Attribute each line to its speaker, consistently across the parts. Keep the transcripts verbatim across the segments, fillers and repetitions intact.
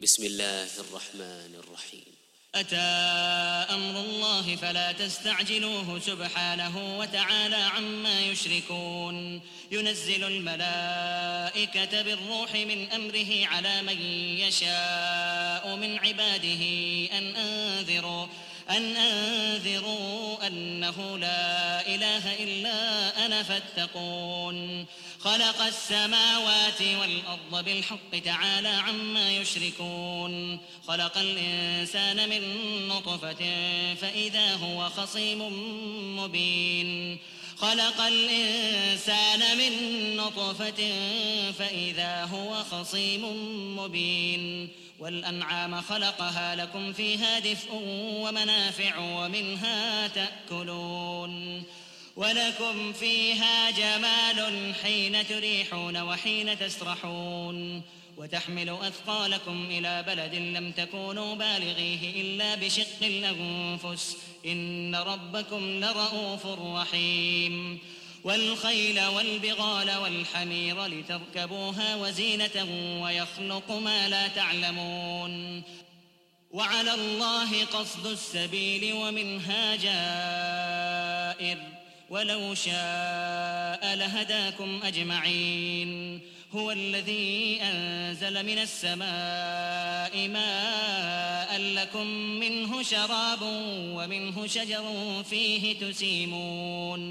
Speaker 1: بسم الله الرحمن الرحيم.
Speaker 2: أتى أمر الله فلا تستعجلوه سبحانه وتعالى عما يشركون. ينزل الملائكة بالروح من أمره على من يشاء من عباده أن أنذروا أن أنذروا أنه لا إله إلا أنا فاتقون. خلق السماوات والأرض بالحق تعالى عما يشركون. خلق الإنسان من نطفة فإذا هو خصيم مبين خلق الإنسان من نطفة فإذا هو خصيم مبين والأنعام خلقها لكم فيها دفء ومنافع ومنها تأكلون ولكم فيها جمال حين تريحون وحين تسرحون وتحمل أثقالكم إلى بلد لم تكونوا بالغيه إلا بشق الأنفس إن ربكم لرؤوف رحيم. والخيل والبغال والحمير لتركبوها وزينة ويخلق ما لا تعلمون وعلى الله قصد السبيل ومنها جائر ولو شاء لهداكم أجمعين. هو الذي أنزل من السماء ماء لكم منه شراب ومنه شجر فيه تسيمون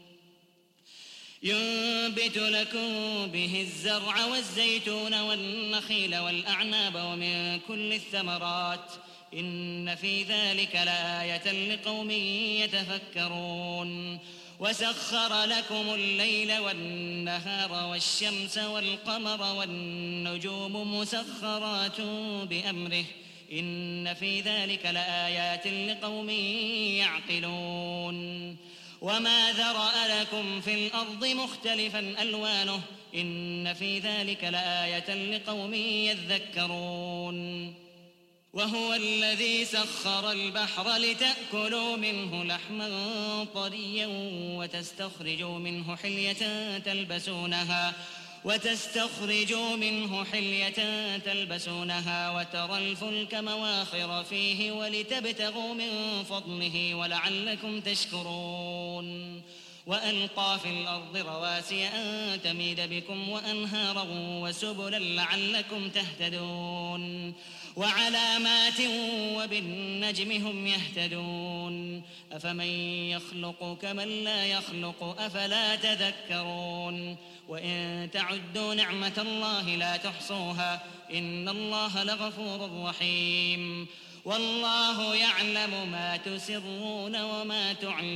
Speaker 2: ينبت لكم به الزرع والزيتون والنخيل والأعناب ومن كل الثمرات إن في ذلك لآية لقوم يتفكرون. وسخر لكم الليل والنهار والشمس والقمر والنجوم مسخرات بأمره إن في ذلك لآيات لقوم يعقلون. وما ذرأ لكم في الأرض مختلفا ألوانه إن في ذلك لآية لقوم يذكرون. وهو الذي سخر البحر لتأكلوا منه لحما طريا وتستخرجوا منه حلية تلبسونها وتستخرجوا منه حلية تلبسونها وترى الفلك مواخر فيه ولتبتغوا من فضله ولعلكم تشكرون. وألقى في الأرض رواسي أن تميد بكم وأنهارا وسبلا لعلكم تهتدون وعلامات وبالنجم هم يهتدون. أفمن يخلق كمن لا يخلق أفلا تذكرون. وإن تعدوا نعمة الله لا تحصوها إن الله لغفور رحيم. والله يعلم ما تسرون وما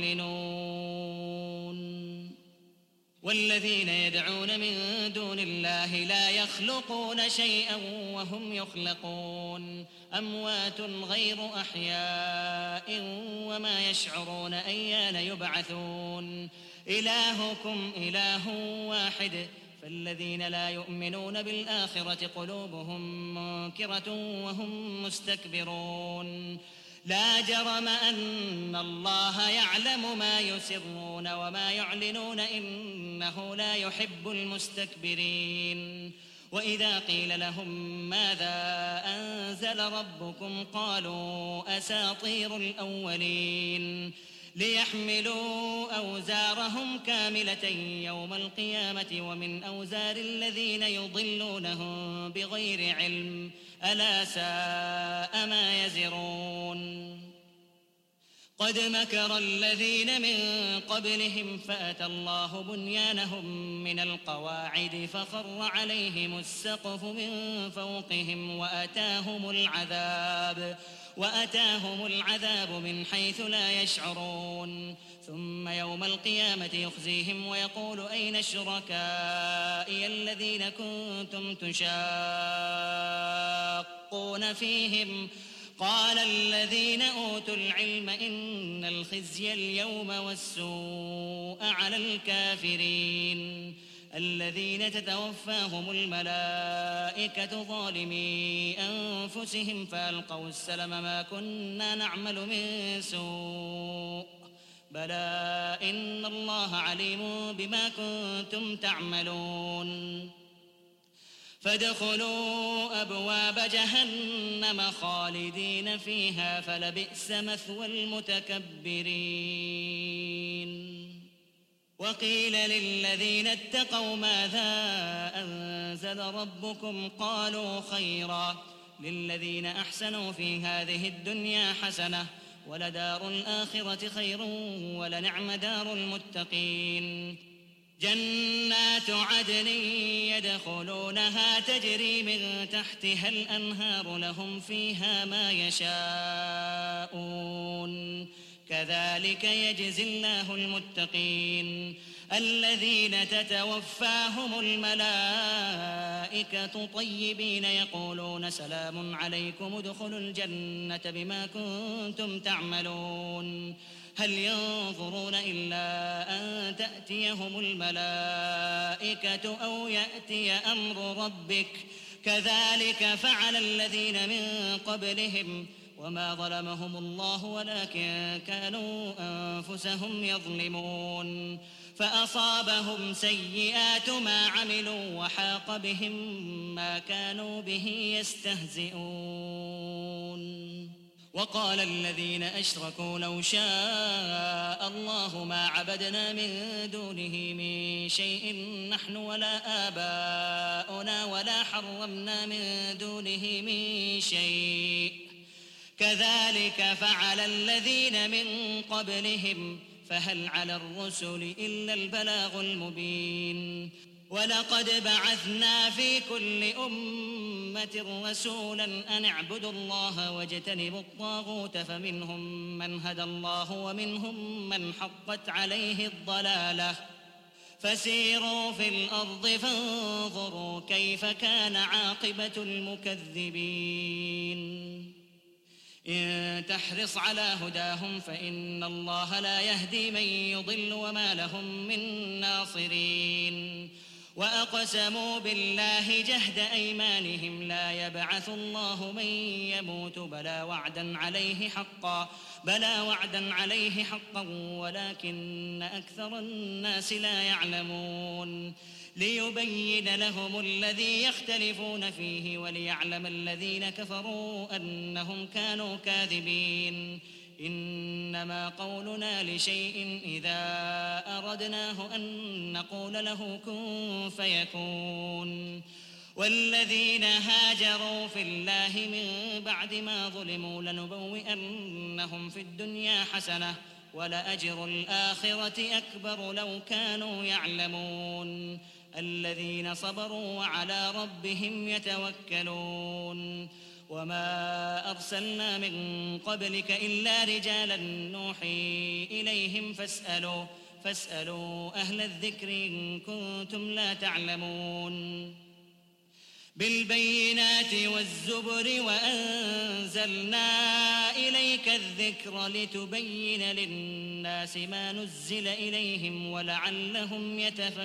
Speaker 2: تعلنون. والذين يدعون من دون الله لا يخلقون شيئا وهم يخلقون أموات غير أحياء وما يشعرون أيان يبعثون. إلهكم إله واحد فالذين لا يؤمنون بالآخرة قلوبهم منكرة وهم مستكبرون. لا جرم أن الله يعلم ما يسرون وما يعلنون إنه لا يحب المستكبرين. وإذا قيل لهم ماذا أنزل ربكم قالوا أساطير الأولين ليحملوا أوزارهم كاملة يوم القيامة ومن أوزار الذين يضلونهم بغير علم ألا ساء ما يزرون. قد مكر الذين من قبلهم فأتى الله بنيانهم من القواعد فخر عليهم السقف من فوقهم وأتاهم العذاب وأتاهم العذاب من حيث لا يشعرون. ثم يوم القيامة يخزيهم ويقول أين شركائي الذين كنتم تشاقون فيهم قال الذين أوتوا العلم إن الخزي اليوم والسوء على الكافرين الذين تتوفاهم الملائكة ظالمي أنفسهم فألقوا السلم ما كنا نعمل من سوء بلى إن الله عليم بما كنتم تعملون. فادخلوا أبواب جهنم خالدين فيها فلبئس مثوى المتكبرين. وقيل للذين اتقوا ماذا أنزل ربكم قالوا خيرا للذين أحسنوا في هذه الدنيا حسنة ولدار الآخرة خير ولنعم دار المتقين. جنات عدن يدخلونها تجري من تحتها الأنهار لهم فيها ما يشاءون كذلك يجزي الله المتقين الذين تتوفاهم الملائكة طيبين يقولون سلام عليكم ادخلوا الجنة بما كنتم تعملون. هل ينظرون إلا أن تأتيهم الملائكة أو يأتي أمر ربك كذلك فعل الذين من قبلهم وما ظلمهم الله ولكن كانوا أنفسهم يظلمون. فأصابهم سيئات ما عملوا وحاق بهم ما كانوا به يستهزئون. وقال الذين أشركوا لو شاء الله ما عبدنا من دونه من شيء نحن ولا آباؤنا ولا حرمنا من دونه من شيء كذلك فعل الذين من قبلهم فهل على الرسل إلا البلاغ المبين. ولقد بعثنا في كل أمة رسولا أن اعبدوا الله واجتنبوا الطاغوت فمنهم من هدى الله ومنهم من حقت عليه الضلالة فسيروا في الأرض فانظروا كيف كان عاقبة المكذبين. إن تحرص على هداهم فإن الله لا يهدي من يضل وما لهم من ناصرين. وأقسموا بالله جهد أيمانهم لا يبعث الله من يموت بلى وعدا عليه حقا بلى وعدا عليه حقا ولكن أكثر الناس لا يعلمون. ليبين لهم الذي يختلفون فيه وليعلم الذين كفروا أنهم كانوا كاذبين. إنما قولنا لشيء إذا أردناه أن نقول له كن فيكون. والذين هاجروا في الله من بعد ما ظلموا لنبوئنهم في الدنيا حسنة ولأجر الآخرة أكبر لو كانوا يعلمون. الذين صبروا وعلى ربهم يتوكلون. وما أرسلنا من قبلك إلا رجالا نوحي إليهم فاسألوا فاسألوا أهل الذكر إن كنتم لا تعلمون. بالبينات والزبر وأنزلنا إليك الذكر لتبين للناس ما نزل إليهم ولعلهم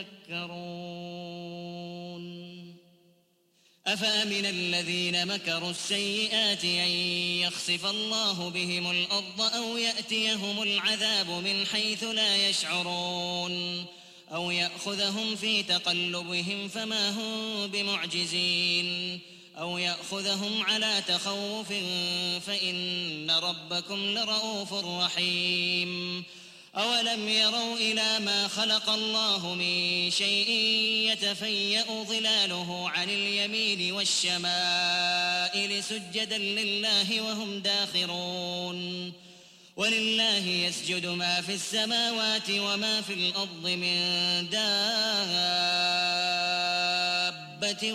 Speaker 2: يتفكرون. أفأمن الذين مكروا السيئات أن يخسف الله بهم الأرض أو يأتيهم العذاب من حيث لا يشعرون أو يأخذهم في تقلبهم فما هم بمعجزين أو يأخذهم على تخوف فإن ربكم لرؤوف رحيم. أولم يروا إلى ما خلق الله من شيء يتفيأ ظلاله عن اليمين والشمائل سجدا لله وهم داخرون. ولله يسجد ما في السماوات وما في الأرض من دابة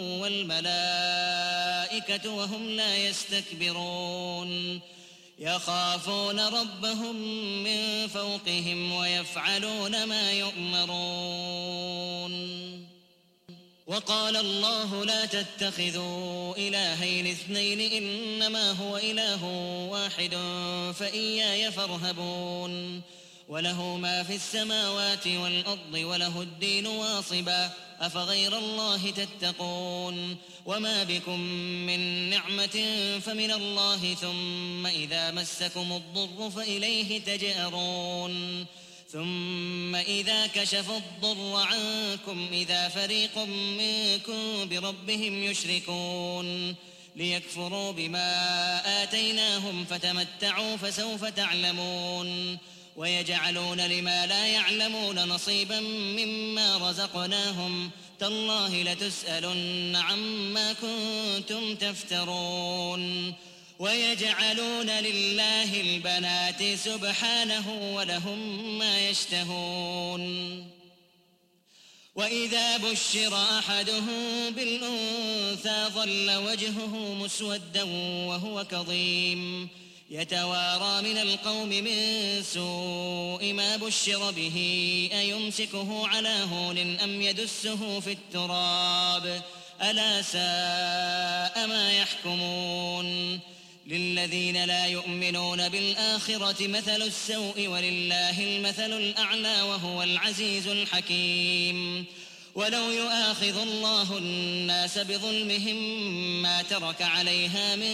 Speaker 2: والملائكة وهم لا يستكبرون. يخافون ربهم من فوقهم ويفعلون ما يؤمرون. وقال الله لا تتخذوا إلهين اثنين إنما هو إله واحد فإياي فارهبون. وله ما في السماوات والأرض وله الدين واصبا أفغير الله تتقون. وما بكم من نعمة فمن الله ثم إذا مسكم الضر فإليه تجأرون. ثم إذا كشف الضر عنكم إذا فريق منكم بربهم يشركون ليكفروا بما آتيناهم فتمتعوا فسوف تعلمون ويجعلون لما لا يعلمون نصيبا مما رزقناهم تالله لتسألن عما كنتم تفترون ويجعلون لله البنات سبحانه ولهم ما يشتهون وإذا بشر أحدهم بالأنثى ظل وجهه مسودا وهو كظيم يتوارى من القوم من سوء ما بشر به أيمسكه على هون أم يدسه في التراب ألا ساء ما يحكمون للذين لا يؤمنون بالآخرة مثل السوء ولله المثل الأعلى وهو العزيز الحكيم ولو يؤاخذ الله الناس بظلمهم ما ترك عليها من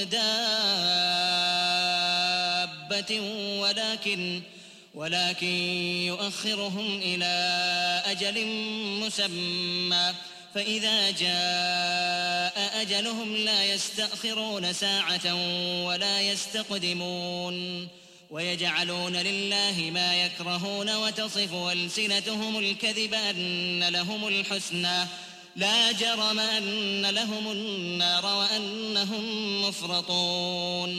Speaker 2: دابة ولكن ولكن يؤخرهم إلى أجل مسمى فإذا جاء أجلهم لا يستأخرون ساعة ولا يستقدمون ويجعلون لله ما يكرهون وتصف ألسنتهم الكذب أن لهم الحسنى لا جرم أن لهم النار وأنهم مفرطون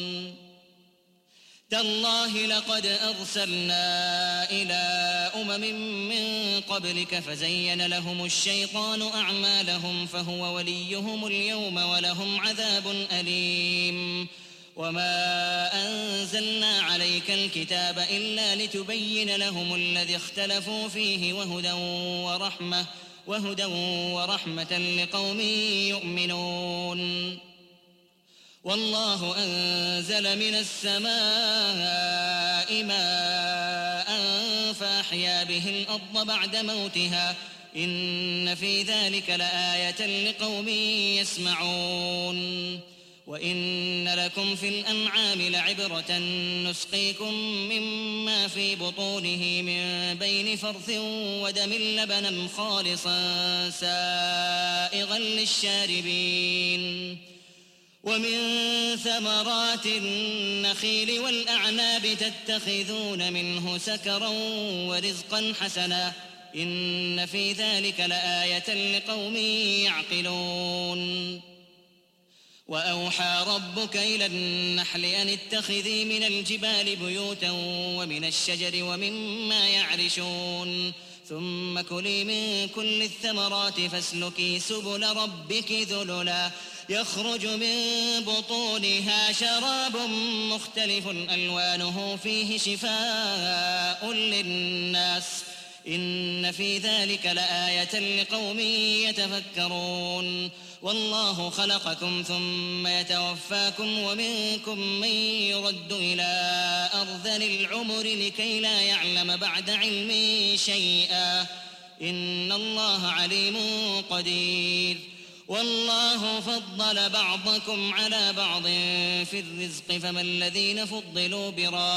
Speaker 2: تالله لقد أرسلنا إلى أمم من قبلك فزين لهم الشيطان أعمالهم فهو وليهم اليوم ولهم عذاب أليم وما أنزلنا عليك الكتاب إلا لتبين لهم الذي اختلفوا فيه وهدى ورحمة وهدى ورحمة لقوم يؤمنون والله أنزل من السماء ماء فأحيا به الأرض بعد موتها إن في ذلك لآية لقوم يسمعون وإن لكم في الأنعام لعبرة نسقيكم مما في بطونه من بين فرث ودم لبنا خالصا سائغا للشاربين ومن ثمرات النخيل والأعناب تتخذون منه سكرا ورزقا حسنا إن في ذلك لآية لقوم يعقلون وأوحى ربك إلى النحل أن اتخذي من الجبال بيوتا ومن الشجر ومما يعرشون ثم كلي من كل الثمرات فاسلكي سبل ربك ذللا يخرج من بطونها شراب مختلف ألوانه فيه شفاء للناس إن في ذلك لآية لقوم يتفكرون والله خلقكم ثم يتوفاكم ومنكم من يرد إلى أرذل العمر لكي لا يعلم بعد علم شيئا إن الله عليم قدير والله فضل بعضكم على بعض في الرزق فما الذين فضلوا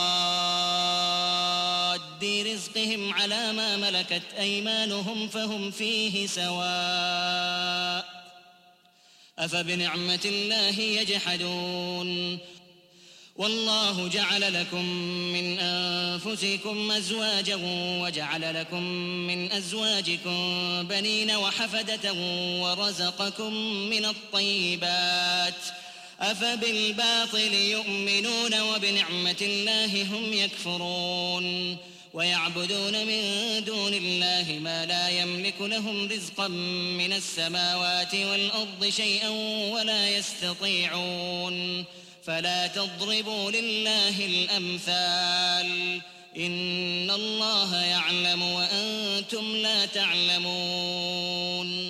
Speaker 2: براد رزقهم على ما ملكت أيمانهم فهم فيه سواء أفبنعمة الله يجحدون والله جعل لكم من أنفسكم أزواجا وجعل لكم من أزواجكم بنين وحفدة ورزقكم من الطيبات أفبالباطل يؤمنون وبنعمة الله هم يكفرون ويعبدون من دون الله ما لا يملك لهم رزقا من السماوات والأرض شيئا ولا يستطيعون فلا تضربوا لله الأمثال إن الله يعلم وأنتم لا تعلمون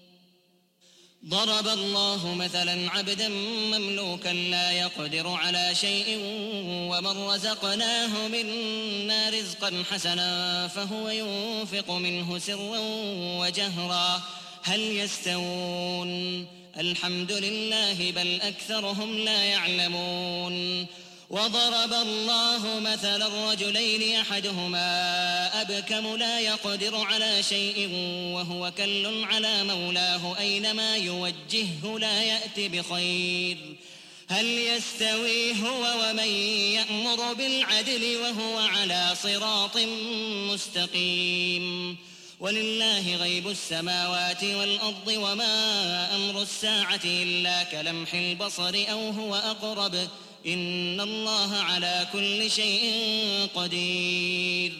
Speaker 2: ضرب الله مثلا عبدا مملوكا لا يقدر على شيء ومن رزقناه منا رزقا حسنا فهو ينفق منه سرا وجهرا هل يستوون الحمد لله بل أكثرهم لا يعلمون وضرب الله مثلا رجلين أحدهما أبكم لا يقدر على شيء وهو كل على مولاه أينما يوجهه لا يأت بخير هل يستوي هو ومن يأمر بالعدل وهو على صراط مستقيم ولله غيب السماوات والأرض وما أمر الساعة إلا كلمح البصر أو هو أقرب إن الله على كل شيء قدير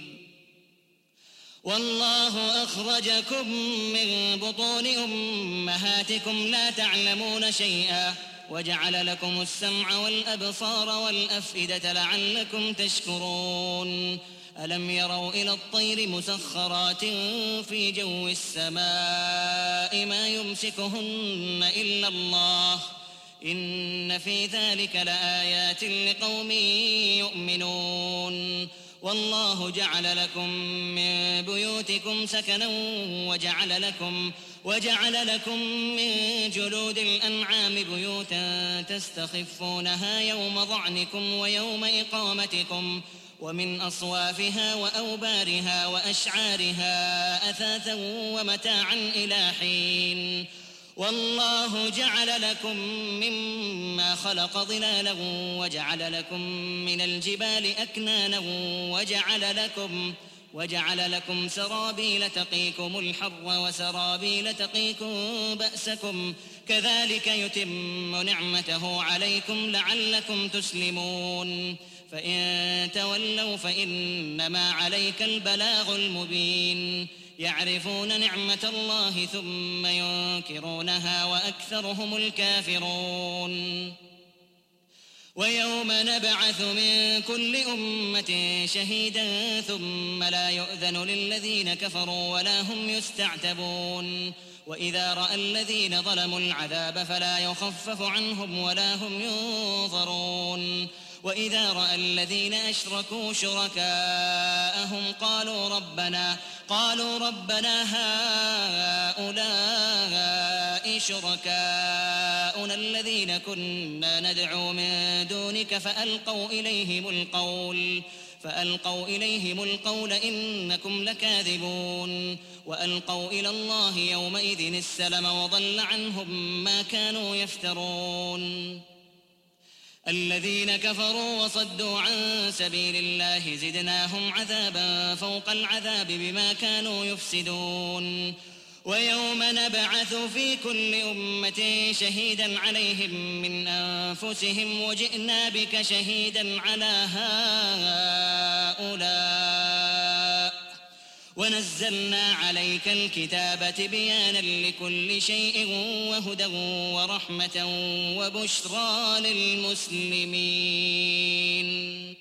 Speaker 2: والله أخرجكم من بطون أمهاتكم لا تعلمون شيئا وجعل لكم السمع والأبصار والأفئدة لعلكم تشكرون ألم يروا إلى الطير مسخرات في جو السماء ما يمسكهن إلا الله إن في ذلك لآيات لقوم يؤمنون والله جعل لكم من بيوتكم سكنا وجعل لكم وجعل لكم من جلود الأنعام بيوتا تستخفونها يوم ظعنكم ويوم إقامتكم ومن أصوافها وأوبارها وأشعارها أثاثا ومتاعا إلى حين والله جعل لكم مما خلق ظلالا وجعل لكم من الجبال أكنانا وجعل لكم وجعل لكم سرابيل تقيكم الحر وسرابيل تقيكم بأسكم كذلك يتم نعمته عليكم لعلكم تسلمون فإن تولوا فإنما عليك البلاغ المبين يعرفون نعمة الله ثم ينكرونها وأكثرهم الكافرون ويوم نبعث من كل أمة شهيدا ثم لا يؤذن للذين كفروا ولا هم يستعتبون وإذا رأى الذين ظلموا العذاب فلا يخفف عنهم ولا هم ينظرون وإذا رأى الذين أشركوا شركاءهم قالوا ربنا قالوا ربنا هؤلاء شركاؤنا الذين كنا ندعو من دونك فألقوا إليهم القول فألقوا إليهم القول إنكم لكاذبون وألقوا إلى الله يومئذ السلم وضل عنهم ما كانوا يفترون الذين كفروا وصدوا عن سبيل الله زدناهم عذابا فوق العذاب بما كانوا يفسدون ويوم نبعث في كل أمة شهيدا عليهم من أنفسهم وجئنا بك شهيدا على هؤلاء ونزلنا عليك الكتاب بيانا لكل شيء وهدى ورحمة وبشرى للمسلمين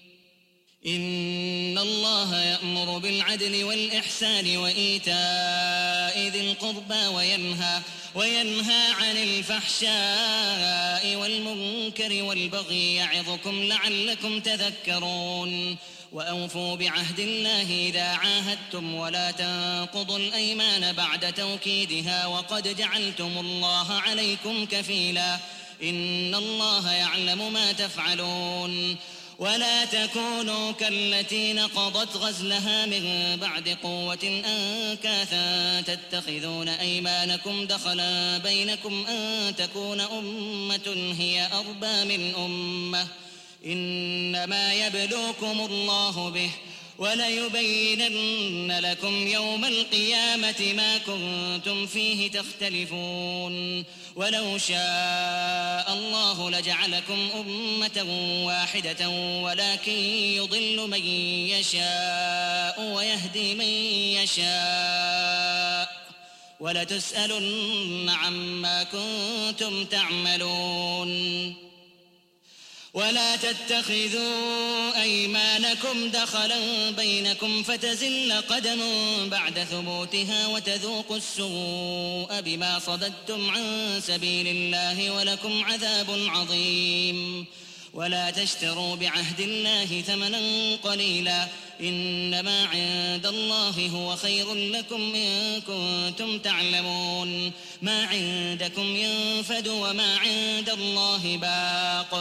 Speaker 2: إن الله يأمر بالعدل والإحسان وإيتاء ذي القربى وينهى وينهى عن الفحشاء والمنكر والبغي يعظكم لعلكم تذكرون وأوفوا بعهد الله إذا عاهدتم ولا تنقضوا الأيمان بعد توكيدها وقد جعلتم الله عليكم كفيلا إن الله يعلم ما تفعلون ولا تكونوا كالتي نقضت غزلها من بعد قوة أنكاثا تتخذون أيمانكم دخلا بينكم أن تكون أمة هي أربى من أمة إنما يبلوكم الله به وليبينن لكم يوم القيامة ما كنتم فيه تختلفون ولو شاء الله لجعلكم أمة واحدة ولكن يضل من يشاء ويهدي من يشاء ولتسألن عما كنتم تعملون ولا تتخذوا أيمانكم دخلا بينكم فتزل قدم بعد ثبوتها وتذوقوا السوء بما صددتم عن سبيل الله ولكم عذاب عظيم ولا تشتروا بعهد الله ثمنا قليلا إنما عند الله هو خير لكم إن كنتم تعلمون ما عندكم ينفد وما عند الله باق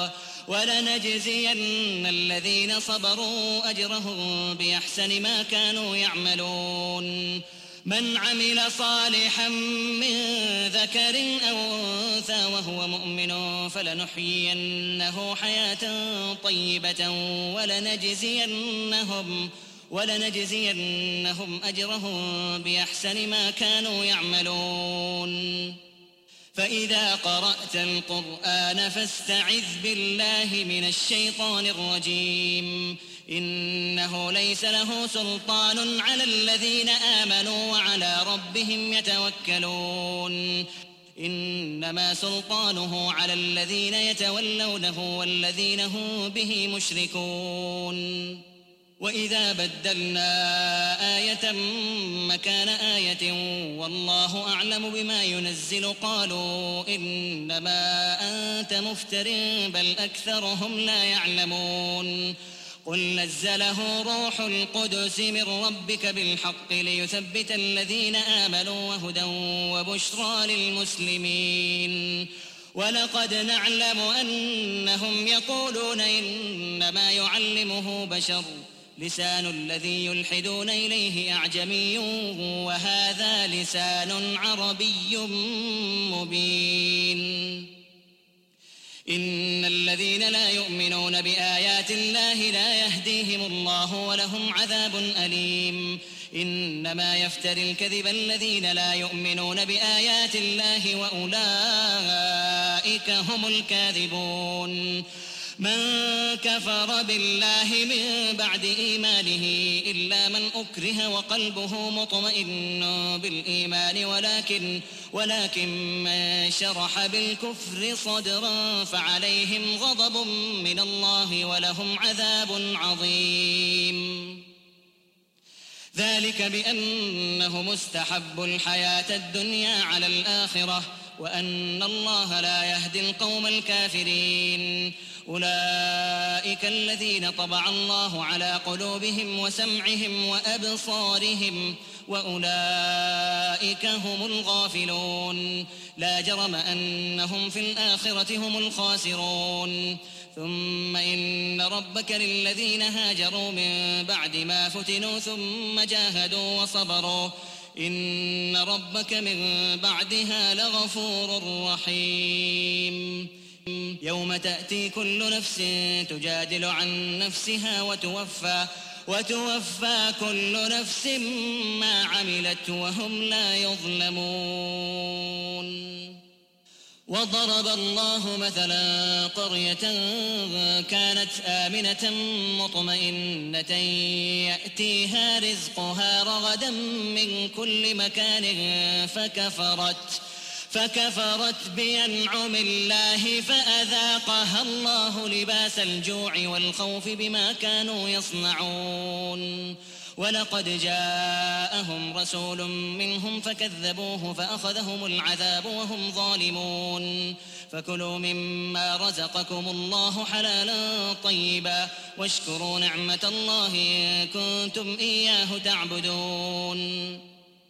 Speaker 2: ولنجزين الذين صبروا أجرهم بأحسن ما كانوا يعملون من عمل صالحا من ذكر أو أنثى وهو مؤمن فلنحيينه حياة طيبة ولنجزينهم ولنجزينهم أجرهم بأحسن ما كانوا يعملون فإذا قرأت القرآن فاستعذ بالله من الشيطان الرجيم إنه ليس له سلطان على الذين آمنوا وعلى ربهم يتوكلون إنما سلطانه على الذين يتولونه والذين هم به مشركون وإذا بدلنا آية مكان آية والله أعلم بما ينزل قالوا إنما أنت مفتر بل أكثرهم لا يعلمون قل نزله روح القدس من ربك بالحق ليثبت الذين آمنوا وهدى وبشرى للمسلمين ولقد نعلم أنهم يقولون إنما يعلمه بشر لسان الذي يلحدون إليه أعجمي وهذا لسان عربي مبين إن الذين لا يؤمنون بآيات الله لا يهديهم الله ولهم عذاب أليم إنما يفتري الكذب الذين لا يؤمنون بآيات الله وأولئك هم الكاذبون من كفر بالله من بعد إيمانه إلا من أكره وقلبه مطمئن بالإيمان ولكن ولكن من شرح بالكفر صدرا فعليهم غضب من الله ولهم عذاب عظيم ذلك بأنهم استحبوا الحياة الدنيا على الآخرة وأن الله لا يهدي القوم الكافرين أولئك الذين طبع الله على قلوبهم وسمعهم وأبصارهم وأولئك هم الغافلون لا جرم أنهم في الآخرة هم الخاسرون ثم إن ربك للذين هاجروا من بعد ما فتنوا ثم جاهدوا وصبروا إن ربك من بعدها لغفور رحيم يوم تأتي كل نفس تجادل عن نفسها وتوفى وتوفى كل نفس ما عملت وهم لا يظلمون وضرب الله مثلا قرية كانت آمنة مطمئنة يأتيها رزقها رغدا من كل مكان فكفرت فكفرت بأنعم الله فأذاقها الله لباس الجوع والخوف بما كانوا يصنعون ولقد جاءهم رسول منهم فكذبوه فأخذهم العذاب وهم ظالمون فكلوا مما رزقكم الله حلالا طيبا واشكروا نعمة الله إن كنتم إياه تعبدون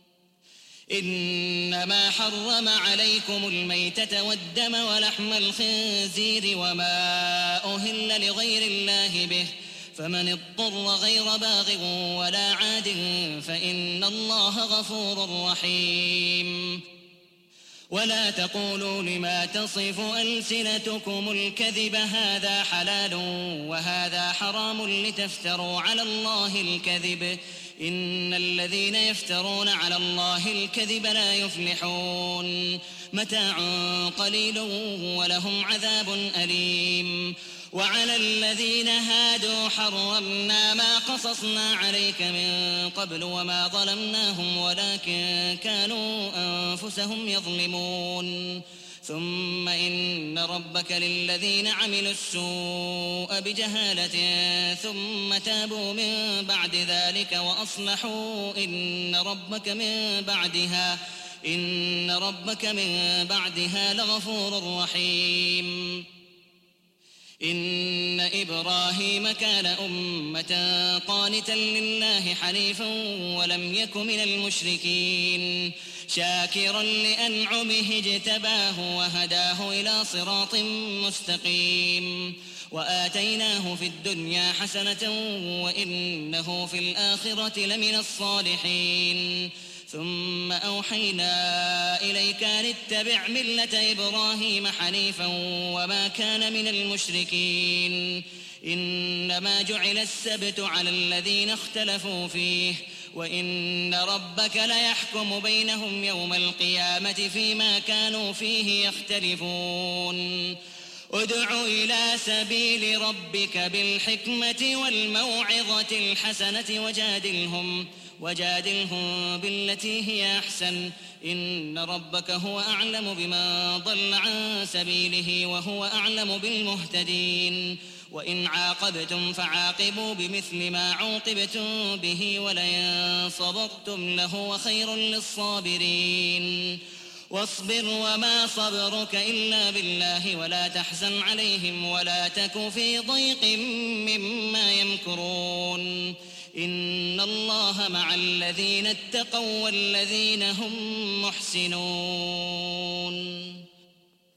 Speaker 2: إنما حرم عليكم الميتة والدم ولحم الخنزير وما أهل لغير الله به فمن اضطر غير باغ ولا عاد فإن الله غفور رحيم ولا تقولوا لما تصف ألسنتكم الكذب هذا حلال وهذا حرام لتفتروا على الله الكذب إن الذين يفترون على الله الكذب لا يفلحون متاع قليل ولهم عذاب أليم وعلى الذين هادوا حرمنا ما قصصنا عليك من قبل وما ظلمناهم ولكن كانوا أنفسهم يظلمون ثم إن ربك للذين عملوا السوء بجهالة ثم تابوا من بعد ذلك وأصلحوا إن ربك من بعدها إن ربك من بعدها لغفور رحيم إن إبراهيم كان أمة قانتا لله حنيفا ولم يك من المشركين شاكرا لأنعمه اجتباه وهداه إلى صراط مستقيم وآتيناه في الدنيا حسنة وإنه في الآخرة لمن الصالحين ثم أوحينا إليك أن اتبع ملة إبراهيم حنيفا وما كان من المشركين إنما جعل السبت على الذين اختلفوا فيه وإن ربك ليحكم بينهم يوم القيامة فيما كانوا فيه يختلفون ادع إلى سبيل ربك بالحكمة والموعظة الحسنة وجادلهم وجادلهم بالتي هي أحسن إن ربك هو أعلم بمن ضل عن سبيله وهو أعلم بالمهتدين وإن عاقبتم فعاقبوا بمثل ما عوقبتم به ولئن صبرتم لهو خير للصابرين واصبر وما صبرك إلا بالله ولا تحزن عليهم ولا تك في ضيق مما يمكرون إن الله مع الذين اتقوا والذين هم محسنون.